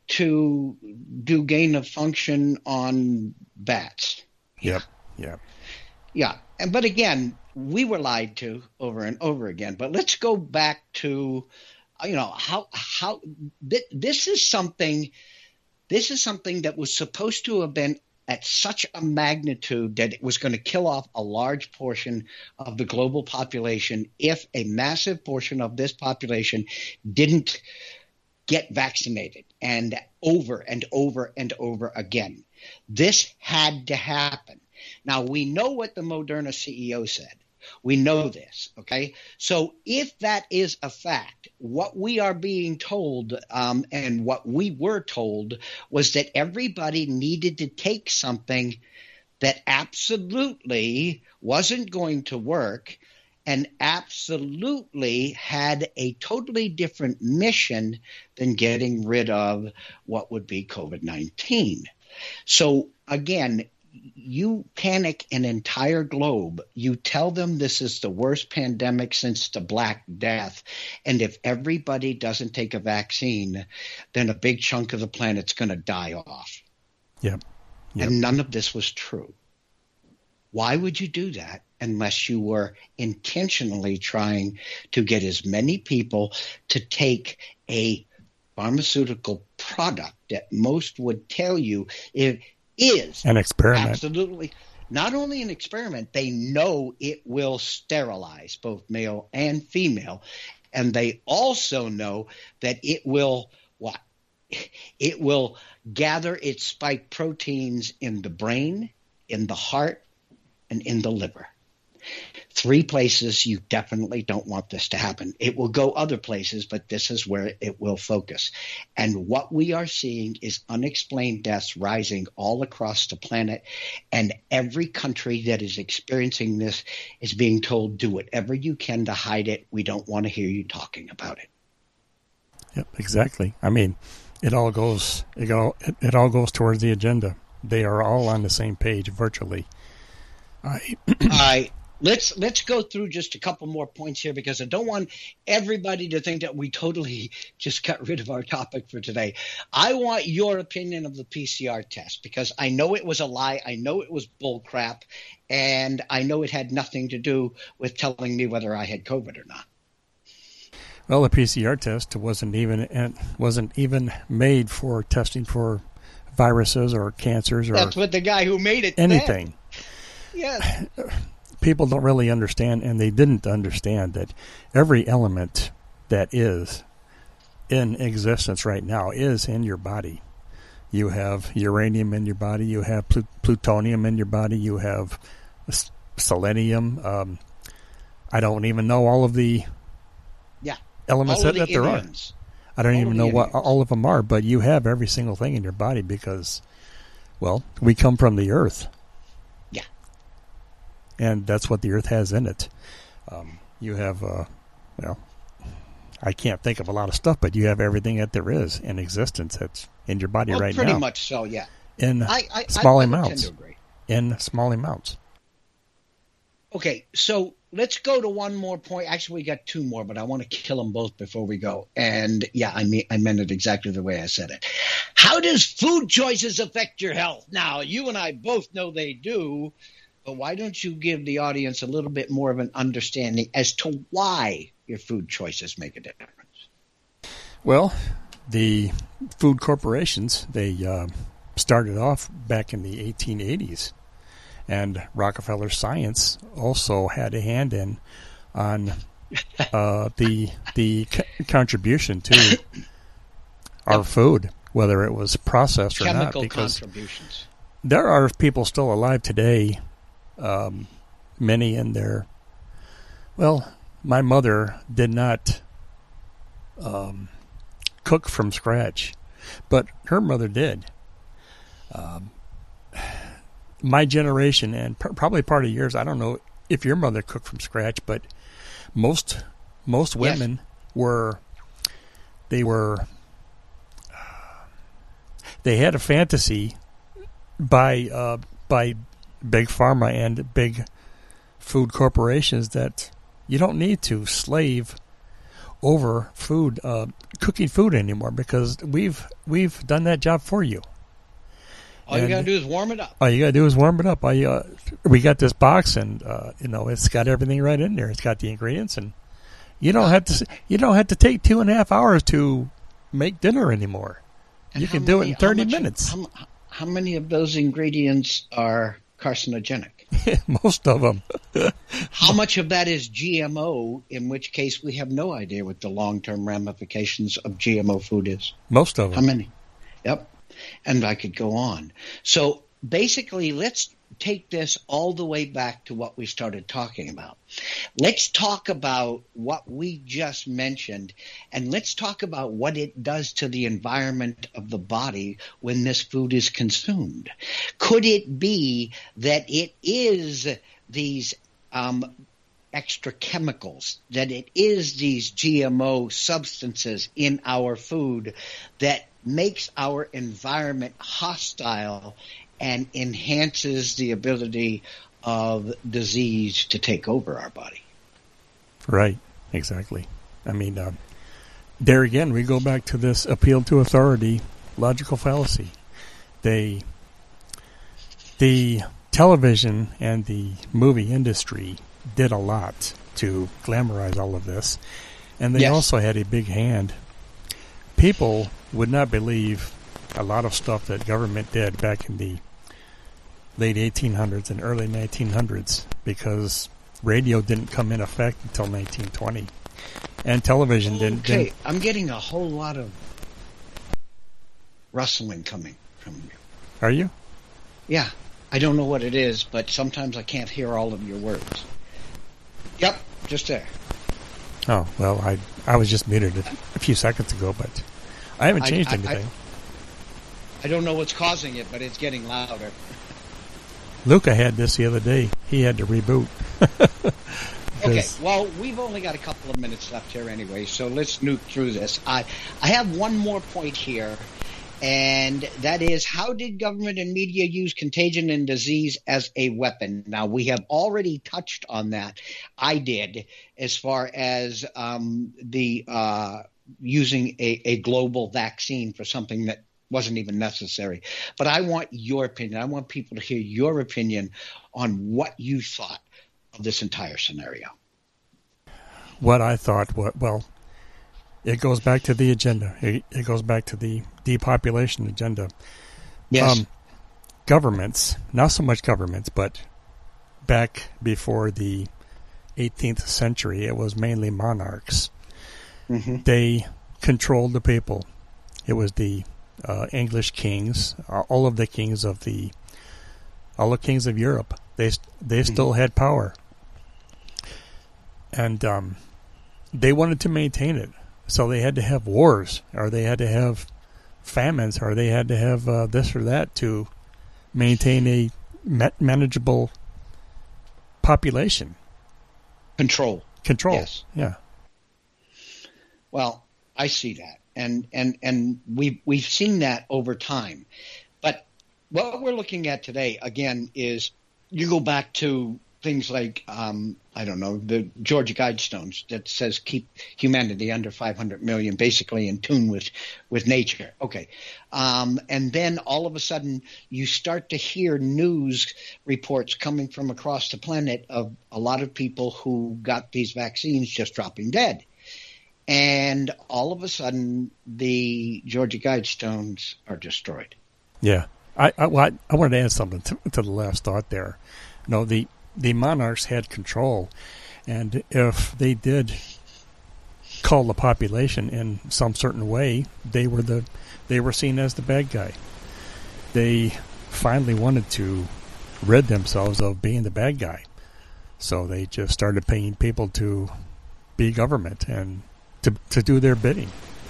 to do gain of function on bats? Yep, yep. Yeah, and but again, we were lied to over and over again. But let's go back to, you know, how how th- this is something. This is something that was supposed to have been at such a magnitude that it was going to kill off a large portion of the global population if a massive portion of this population didn't get vaccinated, and over and over and over again. This had to happen. Now, we know what the Moderna C E O said. We know this, okay? So if that is a fact, what we are being told um, and what we were told was that everybody needed to take something that absolutely wasn't going to work and absolutely had a totally different mission than getting rid of what would be COVID nineteen. So again, you panic an entire globe. You tell them this is the worst pandemic since the Black Death. And if everybody doesn't take a vaccine, then a big chunk of the planet's going to die off. Yep. Yep. And none of this was true. Why would you do that unless you were intentionally trying to get as many people to take a pharmaceutical product that most would tell you if is an experiment. Absolutely. Not only an experiment, they know it will sterilize both male and female. And they also know that it will what? It will gather its spike proteins in the brain, in the heart, and in the liver. Three places you definitely don't want this to happen. It will go other places, but this is where it will focus. And what we are seeing is unexplained deaths rising all across the planet. And every country that is experiencing this is being told, do whatever you can to hide it. We don't want to hear you talking about it. Yep, exactly. I mean, it all goes it all, it, it all goes towards the agenda. They are all on the same page virtually. I I Let's let's go through just a couple more points here because I don't want everybody to think that we totally just got rid of our topic for today. I want your opinion of the P C R test because I know it was a lie. I know it was bull crap, and I know it had nothing to do with telling me whether I had COVID or not. Well, the P C R test wasn't even wasn't even made for testing for viruses or cancers or that's what the guy who made it anything. Yes. people don't really understand, and they didn't understand that every element that is in existence right now is in your body. You have uranium in your body. You have pl- plutonium in your body. You have selenium. Um, I don't even know all of the yeah. elements that, the that there idioms. are. I don't all even know what all of them are, but you have every single thing in your body because, well, we come from the earth. Yeah. And that's what the earth has in it. Um, you have, uh, well, I can't think of a lot of stuff, but you have everything that there is in existence that's in your body well, right pretty now. Pretty much so, yeah. In I, I, small I, I amounts. tend to agree. In small amounts. Okay, so let's go to one more point. Actually, we got two more, but I want to kill them both before we go. And yeah, I mean, I meant it exactly the way I said it. How does food choices affect your health? Now, you and I both know they do, but why don't you give the audience a little bit more of an understanding as to why your food choices make a difference? Well, the food corporations, they uh, started off back in the eighteen eighties. And Rockefeller Science also had a hand in on uh, the the co- contribution to our food, whether it was processed or Chemical not. Because contributions. there are people still alive today, um, many in their. Well, my mother did not um, cook from scratch, but her mother did. Um, My generation, and pr- probably part of yours, I don't know if your mother cooked from scratch, but most most women yes. were, they were, uh, they had a fantasy by uh, by big pharma and big food corporations that you don't need to slave over food, uh, cooking food anymore because we've we've done that job for you. All you got to do is warm it up. All you got to do is warm it up. I, uh, we got this box, and uh, you know it's got everything right in there. It's got the ingredients, and you don't have to. You don't have to take two and a half hours to make dinner anymore. And you can many, do it in thirty how much, minutes. How, how many of those ingredients are carcinogenic? Most of them. How much of that is G M O? In which case, we have no idea what the long-term ramifications of G M O food is. Most of them. How many? Yep. And I could go on. So basically, let's take this all the way back to what we started talking about. Let's talk about what we just mentioned, and let's talk about what it does to the environment of the body when this food is consumed. Could it be that it is these um, extra chemicals, that it is these G M O substances in our food that makes our environment hostile and enhances the ability of disease to take over our body? Right, exactly. I mean, uh, there again, we go back to this appeal to authority, logical fallacy. They, the television and the movie industry did a lot to glamorize all of this, and they yes. also had a big hand. People would not believe a lot of stuff that government did back in the late eighteen hundreds and early nineteen hundreds because radio didn't come in effect until nineteen twenty, and television didn't. Okay, didn't. I'm getting a whole lot of rustling coming from you. Are you? Yeah, I don't know what it is, but sometimes I can't hear all of your words. Yep, just there. Oh, well, I I was just muted a, a few seconds ago, but I haven't changed I, I, anything. I, I don't know what's causing it, but it's getting louder. Luca had this the other day. He had to reboot. Okay, well, we've only got a couple of minutes left here anyway, so let's nuke through this. I, I have one more point here, and that is, how did government and media use contagion and disease as a weapon? Now, we have already touched on that. I did, as far as um, the uh, using a, a global vaccine for something that wasn't even necessary. But I want your opinion. I want people to hear your opinion on what you thought of this entire scenario. What I thought, what, well, it goes back to the agenda. It, it goes back to the depopulation agenda. Yes. Um, governments, not so much governments, but back before the eighteenth century, it was mainly monarchs. Mm-hmm. They controlled the people. It was the uh, English kings, all of the kings of the, all the kings of Europe. They they mm-hmm. still had power, and um, they wanted to maintain it. So they had to have wars, or they had to have famines, or they had to have uh, this or that to maintain a ma- manageable population. Control. Control. Yes. Yeah. Well, I see that, and and and we've we've seen that over time. But what we're looking at today, again, is you go back to things like um, I don't know, the Georgia Guidestones that says keep humanity under five hundred million, basically in tune with with nature. Okay, um, and then all of a sudden you start to hear news reports coming from across the planet of a lot of people who got these vaccines just dropping dead. And all of a sudden, the Georgia Guidestones are destroyed. Yeah, I I, well, I, I wanted to add something to, to the last thought there. No, the the monarchs had control, and if they did call the population in some certain way, they were the they were seen as the bad guy. They finally wanted to rid themselves of being the bad guy, so they just started paying people to be government and to to do their bidding.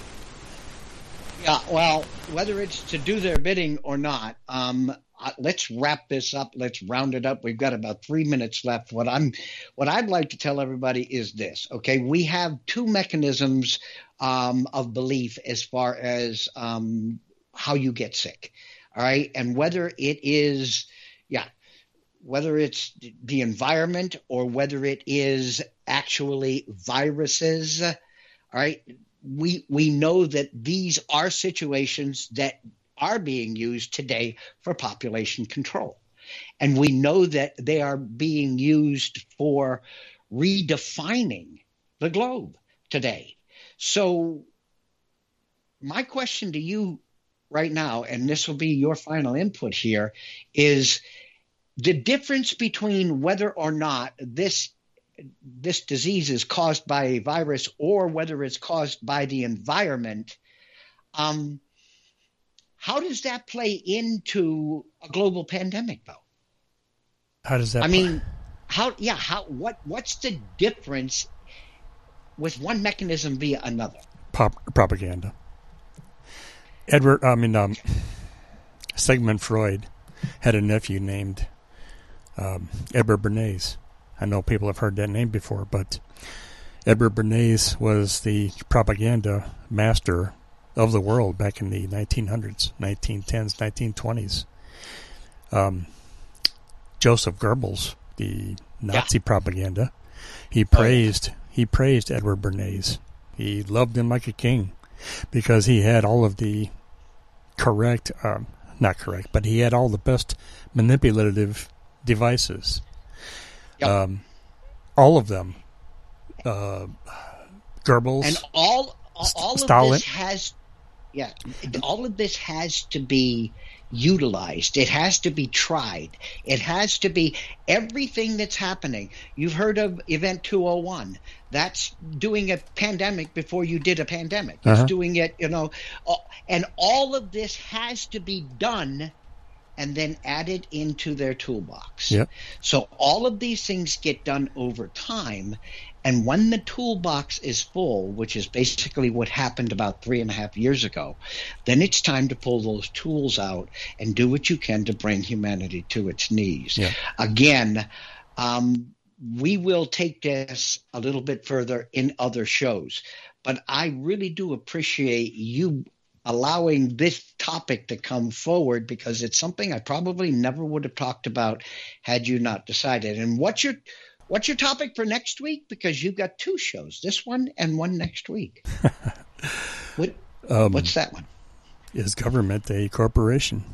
Yeah, well, whether it's to do their bidding or not, um, uh, let's wrap this up. Let's round it up. We've got about three minutes left. What I'm, what I'd like to tell everybody is this. Okay, we have two mechanisms um, of belief as far as um, how you get sick. All right, and whether it is, yeah, whether it's the environment or whether it is actually viruses. All right, we we know that these are situations that are being used today for population control. And we know that they are being used for redefining the globe today. So my question to you right now, and this will be your final input here, is the difference between whether or not this this disease is caused by a virus or whether it's caused by the environment. Um, how does that play into a global pandemic, though? How does that? I mean, how? Yeah. How? What? What's the difference with one mechanism via another? Pop, propaganda. Edward, I mean, um, Sigmund Freud had a nephew named um, Edward Bernays. I know people have heard that name before, but Edward Bernays was the propaganda master of the world back in the nineteen hundreds, nineteen tens, nineteen twenties. Um, Joseph Goebbels, the Nazi yeah. propaganda, he praised oh, yeah. he praised Edward Bernays. He loved him like a king because he had all of the correct, um, not correct, but he had all the best manipulative devices. Yep. Um, all of them. Uh, Goebbels. And all all Stalin. of this has yeah, all of this has to be utilized. It has to be tried. It has to be everything that's happening. You've heard of Event two oh one. That's doing a pandemic before you did a pandemic. It's uh-huh. doing it, you know, and all of this has to be done and then added into their toolbox. Yep. So all of these things get done over time, and when the toolbox is full, which is basically what happened about three and a half years ago, then it's time to pull those tools out and do what you can to bring humanity to its knees. Yep. Again, um, we will take this a little bit further in other shows, but I really do appreciate you allowing this topic to come forward because it's something I probably never would have talked about had you not decided. And what's your what's your topic for next week? Because you've got two shows, this one and one next week. what um, what's that one? Is government a corporation?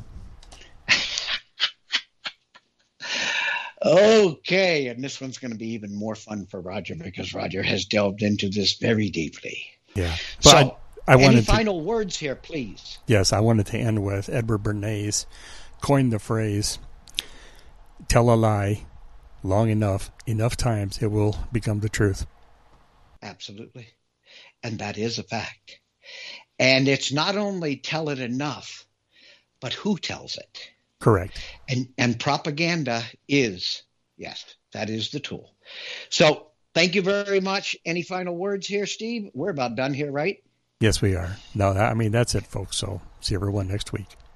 Okay, and this one's going to be even more fun for Roger because Roger has delved into this very deeply. Yeah. But so I, I wanted Any final to, words here, please? Yes, I wanted to end with Edward Bernays coined the phrase, tell a lie, long enough, enough times, it will become the truth. Absolutely. And that is a fact. And it's not only tell it enough, but who tells it. Correct. And and propaganda is, yes, that is the tool. So thank you very much. Any final words here, Steve? We're about done here, right? Yes, we are. No, I mean, that's it, folks. So see everyone next week.